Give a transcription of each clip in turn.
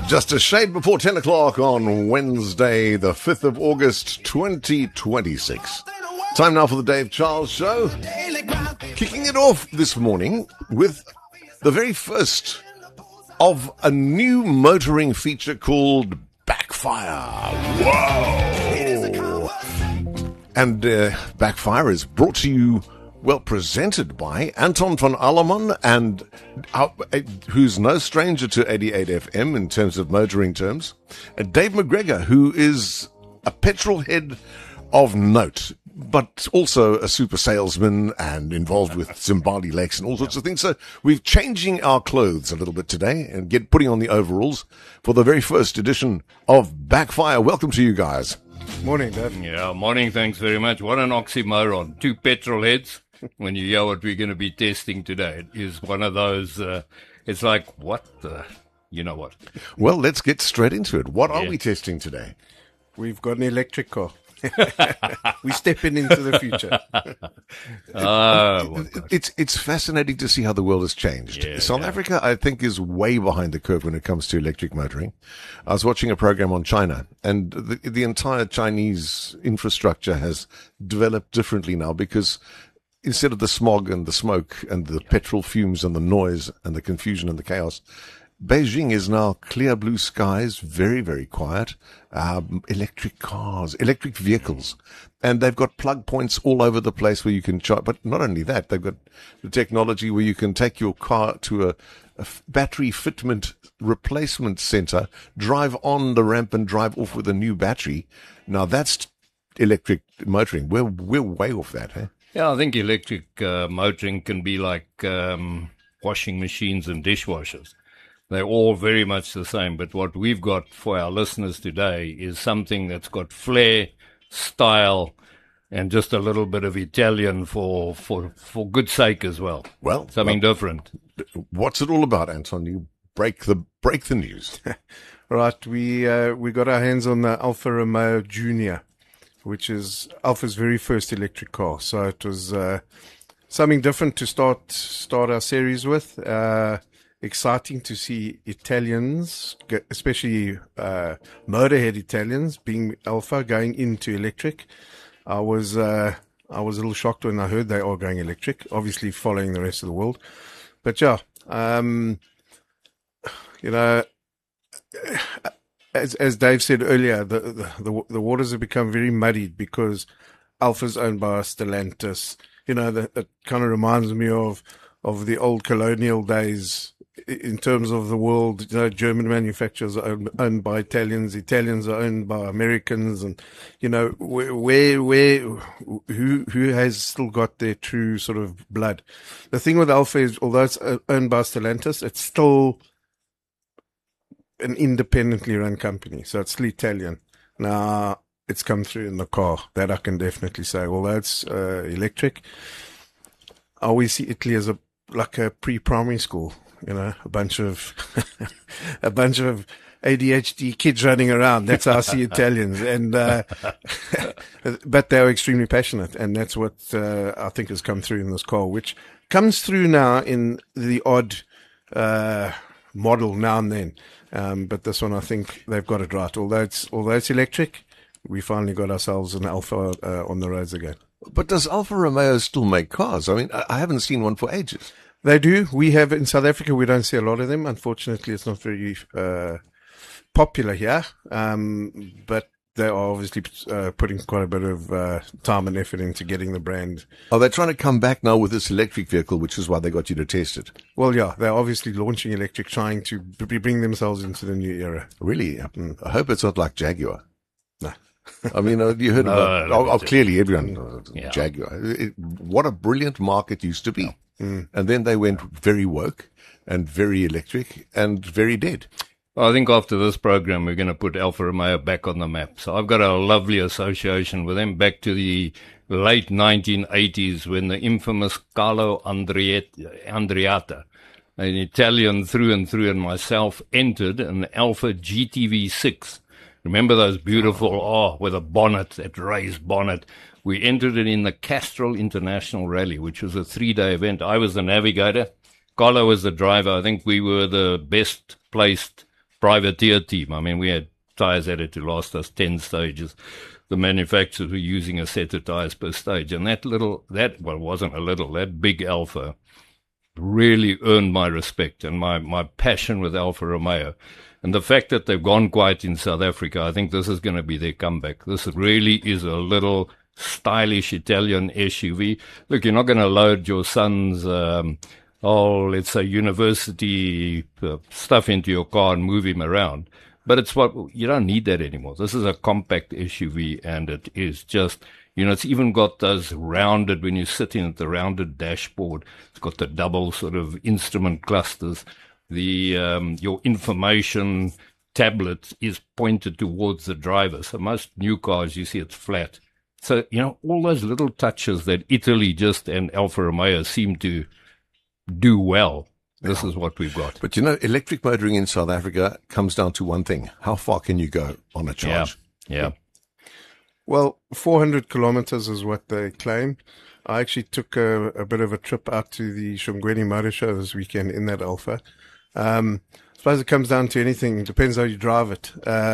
Just a shade before 10 o'clock on Wednesday, the 5th of August, 2026. Time now for the Dave Charles Show. Kicking it off this morning with the very first of a new motoring feature called Backfire. Whoa! And Backfire is brought to you, well, presented by Anton van Allerman, and who's no stranger to 88 FM in terms of motoring terms, and Dave McGregor, who is a petrol head of note, but also a super salesman and involved with Zimbali Lakes and all sorts of things. So we're changing our clothes a little bit today and putting on the overalls for the very first edition of Backfire. Welcome to you guys. Morning, Dave. Yeah, morning. Thanks very much. What an oxymoron. Two petrol heads. When you hear what we're going to be testing today, it is one of those, it's like, what the, you know what? Well, let's get straight into it. What are we testing today? We've got an electric car. We're stepping into the future. It's fascinating to see how the world has changed. Yeah, South Africa, I think, is way behind the curve when it comes to electric motoring. I was watching a program on China, and the entire Chinese infrastructure has developed differently now because instead of the smog and the smoke and the petrol fumes and the noise and the confusion and the chaos, Beijing is now clear blue skies, very, very quiet, electric cars, electric vehicles, and they've got plug points all over the place where you can charge. But not only that, they've got the technology where you can take your car to a battery fitment replacement center, drive on the ramp and drive off with a new battery. Now that's electric motoring. We're way off that, eh? Yeah, I think electric motoring can be like washing machines and dishwashers. They're all very much the same, but what we've got for our listeners today is something that's got flair, style, and just a little bit of Italian for good sake as well. Well, something different. What's it all about, Anton? You break the news. Right, we got our hands on the Alfa Romeo Junior, which is Alfa's very first electric car. So it was something different to start our series with. Exciting to see Italians, especially motorhead Italians, being Alfa, going into electric. I was a little shocked when I heard they are going electric, obviously following the rest of the world. But yeah, you know, as Dave said earlier, the waters have become very muddied because Alfa's owned by Stellantis. You know, that kind of reminds me of the old colonial days. In terms of the world, you know, German manufacturers are owned by Italians. Italians are owned by Americans, and you know, who has still got their true sort of blood? The thing with Alfa is, although it's owned by Stellantis, it's still an independently run company, so it's still Italian. Now, it's come through in the car, that I can definitely say. Although it's electric, I always see Italy as like a pre-primary school. You know, a bunch of ADHD kids running around. That's how I see Italians, and but they are extremely passionate, and that's what I think has come through in this car, which comes through now in the odd model now and then. But this one, I think they've got it right. Although it's electric, we finally got ourselves an Alfa on the roads again. But does Alfa Romeo still make cars? I mean, I haven't seen one for ages. They do. We have in South Africa. We don't see a lot of them. Unfortunately, it's not very popular here. But they are obviously putting quite a bit of time and effort into getting the brand. Are they trying to come back now with this electric vehicle, which is why they got you to test it? Well, yeah, they're obviously launching electric, trying to bring themselves into the new era. Really? I hope it's not like Jaguar. No. I mean, you heard about clearly everyone Yeah. Jaguar. What a brilliant market used to be. Yeah. And then they went very woke and very electric and very dead. Well, I think after this program, we're going to put Alfa Romeo back on the map. So I've got a lovely association with them back to the late 1980s when the infamous Carlo Andreatta, an Italian through and through, and myself entered an Alfa GTV6. Remember those beautiful, with a bonnet, that raised bonnet. We entered it in the Castrol International Rally, which was a 3-day event. I was the navigator. Carlo was the driver. I think we were the best placed privateer team. I mean, we had tires that had to last us 10 stages. The manufacturers were using a set of tires per stage. And that big Alfa really earned my respect and my passion with Alfa Romeo. And the fact that they've gone quiet in South Africa, I think this is going to be their comeback. This really is a little stylish Italian SUV. Look, you're not going to load your son's, let's say, university stuff into your car and move him around. But you don't need that anymore. This is a compact SUV, and it is just, it's even got those rounded, when you sit in it, the rounded dashboard. It's got the double sort of instrument clusters. Your information tablet is pointed towards the driver. So most new cars, you see it's flat. So, all those little touches that Italy and Alfa Romeo seem to do well. This is what we've got. But electric motoring in South Africa comes down to one thing. How far can you go on a charge? Yeah. Well, 400 kilometers is what they claim. I actually took a bit of a trip out to the Shongweni Motor Show this weekend in that Alfa. I suppose it comes down to anything. It depends how you drive it.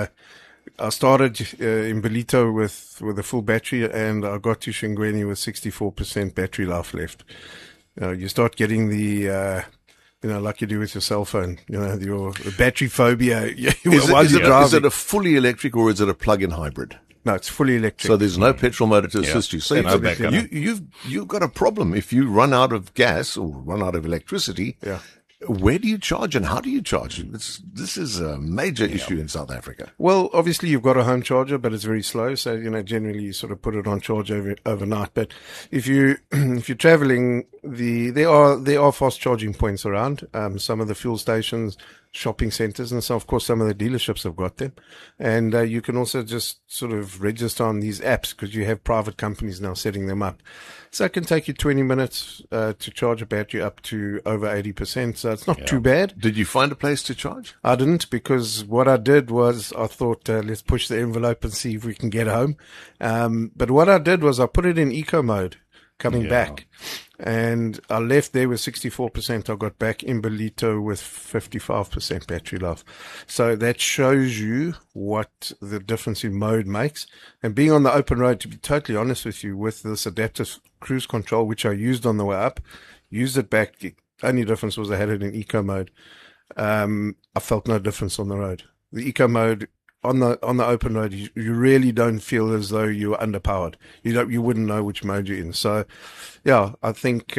I started in Belito with a full battery, and I got to Shongweni with 64% battery life left. You start getting the like you do with your cell phone, your battery phobia. Is it a fully electric or is it a plug-in hybrid? No, it's fully electric. So there's no petrol motor to assist you. So you've got a problem if you run out of gas or run out of electricity. Yeah. Where do you charge and how do you charge? This is a major issue in South Africa. Well, obviously you've got a home charger, but it's very slow. So, generally you sort of put it on charge overnight. But if you're traveling, there are fast charging points around. Some of the fuel stations, shopping centers, and so of course some of the dealerships have got them. And you can also just sort of register on these apps because you have private companies now setting them up. So it can take you 20 minutes to charge a battery up to over 80%. So it's not too bad. Did you find a place to charge? I didn't, because what I did was I thought, let's push the envelope and see if we can get home. But what I did was I put it in eco mode coming back. And I left there with 64%. I got back in Belito with 55% battery life. So that shows you what the difference in mode makes. And being on the open road, to be totally honest with you, with this adaptive cruise control, which I used on the way up, used it back. The only difference was I had it in eco mode. I felt no difference on the road. The eco mode on the open road, you really don't feel as though you're underpowered. You wouldn't know which mode you're in. So, yeah, I think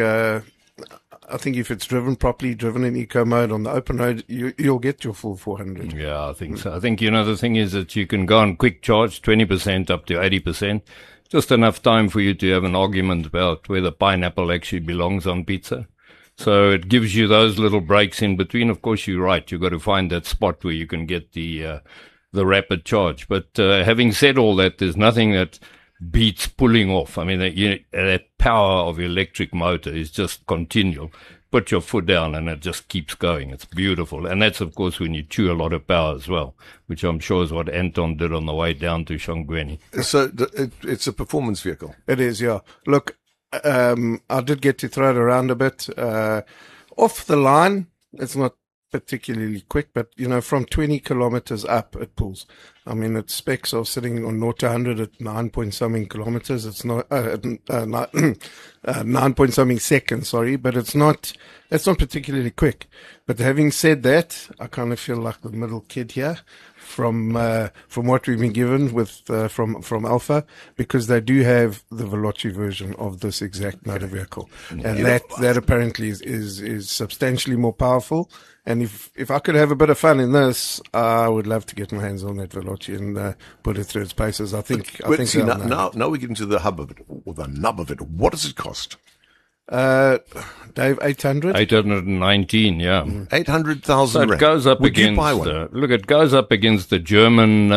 if it's driven properly, driven in eco mode on the open road, you'll get your full 400. Yeah, I think so. I think, the thing is that you can go on quick charge, 20% up to 80%. Just enough time for you to have an argument about whether pineapple actually belongs on pizza. So it gives you those little breaks in between. Of course, you're right. You've got to find that spot where you can get the rapid charge. But having said all that, there's nothing that beats pulling off. I mean, that power of electric motor is just continual. Put your foot down and it just keeps going. It's beautiful. And that's, of course, when you chew a lot of power as well, which I'm sure is what Anton did on the way down to Shongweni. So it's a performance vehicle. It is, yeah. Look, I did get to throw it around a bit. Off the line, it's not particularly quick, but from 20 kilometers up it pulls. I mean, its specs are sitting on 0 to 100 at 9 point something kilometers. It's not 9 point something seconds, sorry, but it's not particularly quick. But having said that, I kind of feel like the middle kid here from what we've been given with from Alfa, because they do have the Veloci version of this exact motor vehicle, and that apparently is substantially more powerful. And if I could have a bit of fun in this, I would love to get my hands on that Veloci and put it through its paces. I think now we get into the hub of it, or the nub of it. What does it cost? Dave, 800? 819, yeah. 800,000 So it goes up Would against, you buy one? it goes up against the German,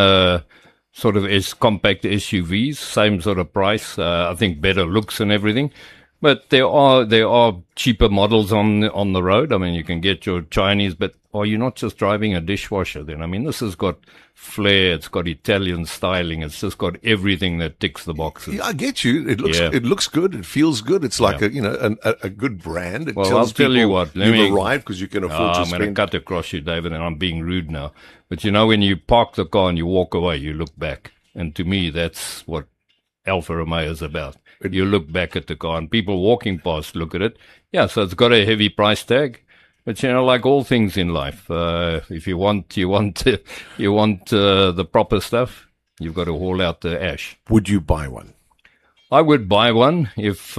sort of compact SUVs, same sort of price, I think better looks and everything. But there are cheaper models on the road. I mean, you can get your Chinese, but are you not just driving a dishwasher then? I mean, this has got flair, it's got Italian styling, it's just got everything that ticks the boxes. Yeah, I get you. It looks good. It feels good. It's like a good brand. It Well, tells I'll tell you what, you've arrived because you can afford to I'm going spend. to cut across you, David, and I'm being rude now. But when you park the car and you walk away, you look back. And to me, that's what Alfa Romeo is about. You look back at the car, and people walking past look at it. Yeah, so it's got a heavy price tag. But like all things in life, if you want the proper stuff, you've got to haul out the ash. Would you buy one? I would buy one if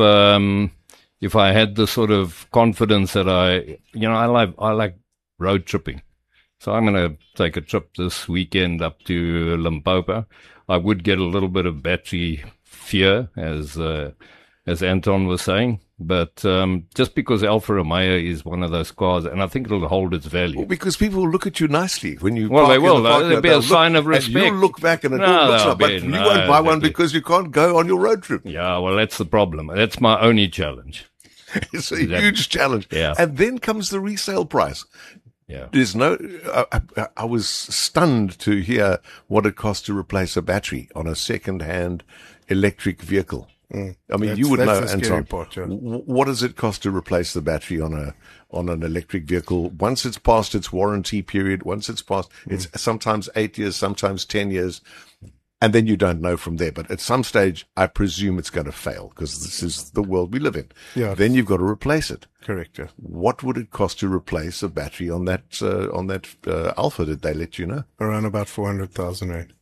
I had the sort of confidence that I like road tripping. So I'm going to take a trip this weekend up to Limpopo. I would get a little bit of battery fear, as Anton was saying. But just because Alfa Romeo is one of those cars, and I think it'll hold its value. Well, because people will look at you nicely when you. Well, park they will. in the parking There'll lot. be a They'll sign look, of respect. And you'll look back and it all looks like, but you won't buy one because you can't go on your road trip. Yeah, well, that's the problem. That's my only challenge. It's a huge challenge. Yeah. And then comes the resale price. Yeah. There's I was stunned to hear what it costs to replace a battery on a second-hand electric vehicle. I mean, you would know, the scary Anton. part, yeah. What does it cost to replace the battery on an electric vehicle? Once it's past its warranty period, it's sometimes 8 years, sometimes 10 years, and then you don't know from there. But at some stage, I presume it's going to fail because this is the world we live in. Yeah. Then you've got to replace it. Correct, yeah. What would it cost to replace a battery on that Alpha? Did they let you know? Around about 400,000 rand.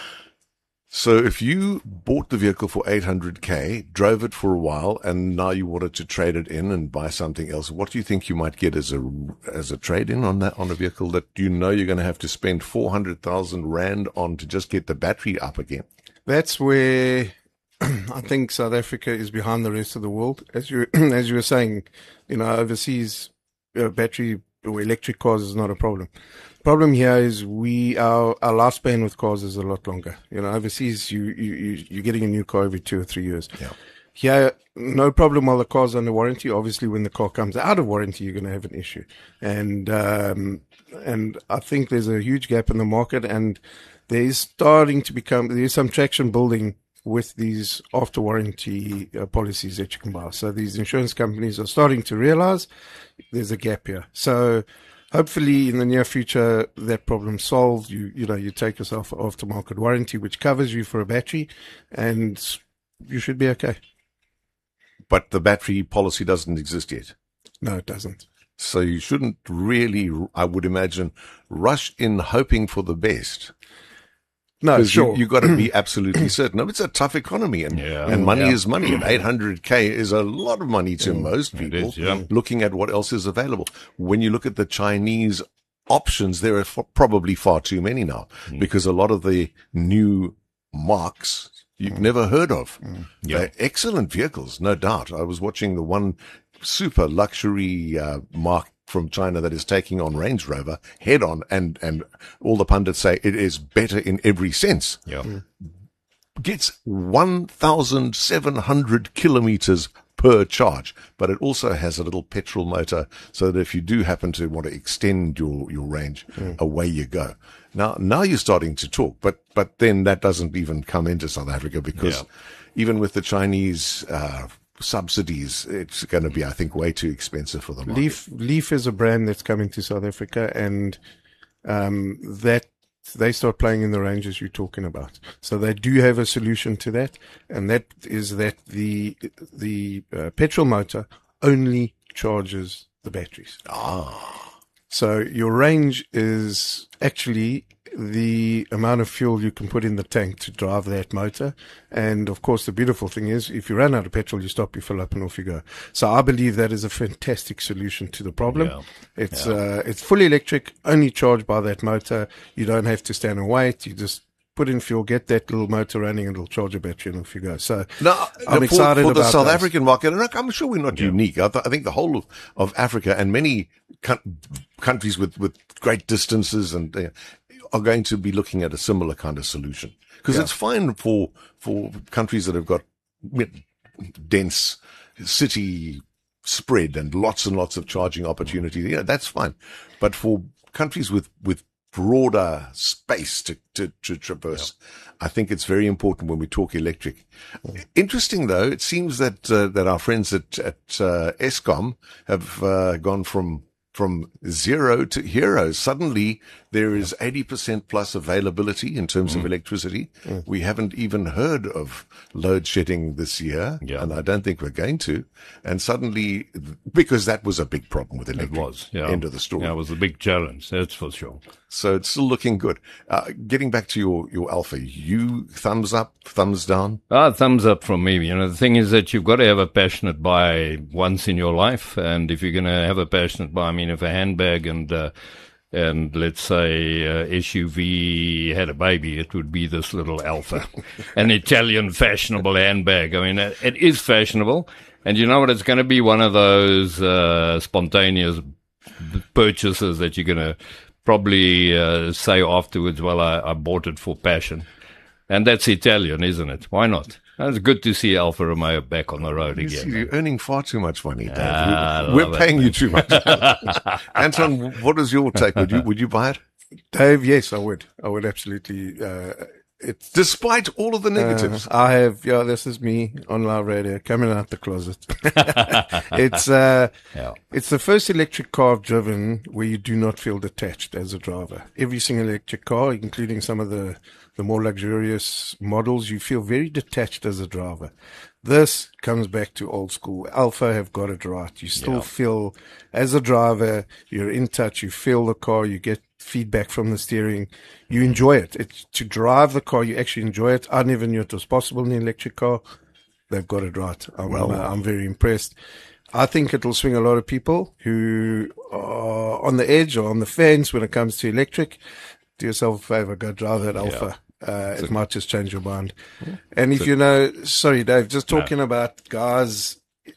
So if you bought the vehicle for 800K, drove it for a while, and now you wanted to trade it in and buy something else, what do you think you might get as a trade-in on a vehicle that you're going to have to spend 400,000 rand on to just get the battery up again? That's where I think South Africa is behind the rest of the world. As you were saying, overseas battery or electric cars is not a problem. Problem here is our lifespan with cars is a lot longer. Overseas you're getting a new car every 2 or 3 years. Yeah. Here, no problem while the car's under warranty. Obviously, when the car comes out of warranty, you're going to have an issue. And I think there's a huge gap in the market, and there's some traction building with these after warranty policies that you can buy. So these insurance companies are starting to realize there's a gap here. So hopefully in the near future, that problem's solved. You take yourself aftermarket warranty, which covers you for a battery, and you should be okay. But the battery policy doesn't exist yet. No, it doesn't. So you shouldn't really, I would imagine, rush in hoping for the best. No, sure. You got to be absolutely certain. It's a tough economy, and money is money. And 800K is a lot of money to most people. Looking at what else is available, when you look at the Chinese options, there are probably far too many now because a lot of the new marks you've never heard of. They're excellent vehicles, no doubt. I was watching the one super luxury mark from China that is taking on Range Rover head on, and all the pundits say it is better in every sense. Gets 1,700 kilometers per charge, but it also has a little petrol motor so that if you do happen to want to extend your range, away you go. Now you're starting to talk, but then that doesn't even come into South Africa because even with the Chinese subsidies, it's going to be, I think, way too expensive for the market. Leaf is a brand that's coming to South Africa, and that they start playing in the ranges you're talking about. So they do have a solution to that, and that is that the petrol motor only charges the batteries. So your range is actually the amount of fuel you can put in the tank to drive that motor. And of course, the beautiful thing is if you run out of petrol, you stop, you fill up, and off you go. So I believe that is a fantastic solution to the problem. It's fully electric, only charged by that motor. You don't have to stand and wait. You just put in fuel, get that little motor running, and it'll charge a battery, and off you go. So I'm excited for the about South those. African market, and I'm sure we're not unique. I think the whole of Africa and many countries with great distances and are going to be looking at a similar kind of solution, because it's fine for countries that have got dense city spread and lots of charging opportunity, that's fine. But for countries with broader space to traverse, I think it's very important when we talk electric. Interesting, though, it seems that our friends at Eskom have gone from zero to hero. Suddenly, there is 80% plus availability in terms of electricity. We haven't even heard of load shedding this year, and I don't think we're going to. And suddenly, because that was a big problem with electric, It was, end of the story. Yeah, it was a big challenge, that's for sure. So it's still looking good. Getting back to your Alpha, you thumbs up, thumbs down? Thumbs up from me. The thing is that you've got to have a passionate buy once in your life. And if you're going to have a passionate buy, if a handbag and let's say SUV had a baby, it would be this little Alpha, an Italian fashionable handbag. It is fashionable. And you know what? It's going to be one of those spontaneous purchases that you're going to probably say afterwards, well, I bought it for passion. And that's Italian, isn't it? Why not? It's good to see Alfa Romeo back on the road again. You're earning far too much money, Dave. We're paying you too much. Anton, what is your take? Would you buy it? Dave, yes, I would. I would absolutely. Despite all of the negatives. I have, this is me on live radio coming out the closet. It's the first electric car I've driven where you do not feel detached as a driver. Every single electric car, including some of the more luxurious models, you feel very detached as a driver. This comes back to old school. Alpha have got it right. You still feel, as a driver, you're in touch, you feel the car, you get feedback from the steering, you enjoy it. It's to drive the car, you actually enjoy it. I never knew it was possible in an electric car. They've got it right. I'm very impressed. I think it'll swing a lot of people who are on the edge or on the fence when it comes to electric. Do yourself a favor, go drive that Alpha. It might just change your mind. And if sorry, Dave, just talking about guys,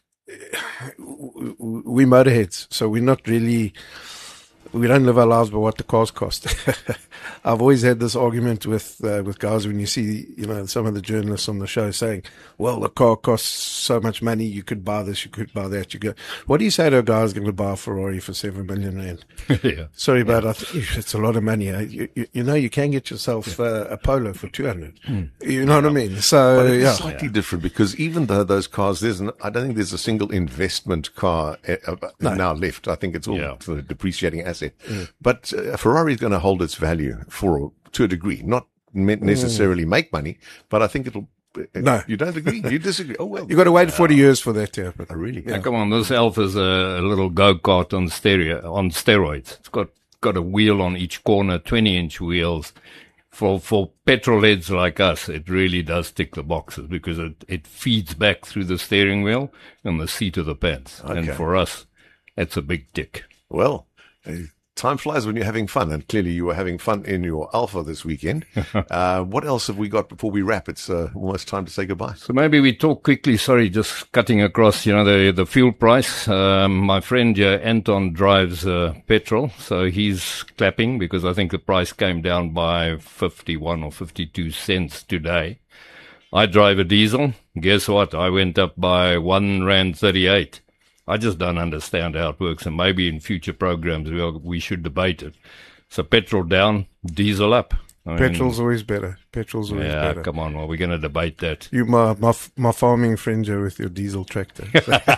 we motorheads, so we're not really, we don't live our lives by what the cars cost. I've always had this argument with guys when you see, some of the journalists on the show saying, well, the car costs so much money, you could buy this, you could buy that. You go, what do you say to a guy who's going to buy a Ferrari for 7 million rand? Sorry, but it's a lot of money. You can get yourself a Polo for 200. You know what I mean? So, but it's slightly different because even though those cars, I don't think there's a single investment car now left. I think it's all for the depreciating asset. But Ferrari is going to hold its value to a degree, not necessarily make money, but I think it'll. No, you don't agree. You disagree. Oh well, you got to wait 40 years for that to happen. Oh, really? Yeah. Come on, this Alpha's a little go-kart on steroids. It's got a wheel on each corner, 20-inch wheels. For petrol heads like us, it really does tick the boxes because it feeds back through the steering wheel and the seat of the pants. Okay. And for us, that's a big tick. Well, time flies when you're having fun, and clearly you were having fun in your Alpha this weekend. What else have we got before we wrap? It's almost time to say goodbye. So maybe we talk quickly, just cutting across, the fuel price. My friend Anton drives petrol, so he's clapping because I think the price came down by 51 or 52 cents today. I drive a diesel. Guess what? I went up by R1.38. I just don't understand how it works, and maybe in future programs we should debate it. So petrol down, diesel up. Petrol's always better. Petrol's always better. Come on, we're going to debate that. You, my farming friend, Joe, with your diesel tractor.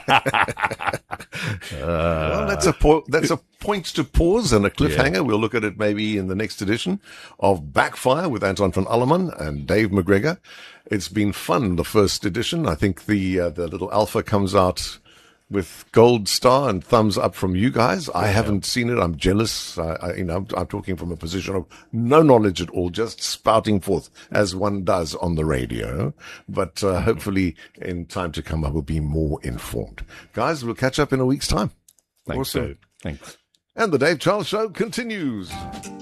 Well, that's a point to pause and a cliffhanger. Yeah. We'll look at it maybe in the next edition of Backfire with Anton van Alleman and Dave McGregor. It's been fun, the first edition. I think the little Alpha comes out with gold star and thumbs up from you guys. I haven't seen it. I'm jealous. I'm talking from a position of no knowledge at all, just spouting forth as one does on the radio. But hopefully in time to come, I will be more informed. Guys, we'll catch up in a week's time. Thanks. Awesome. Thanks. And the Dave Charles Show continues.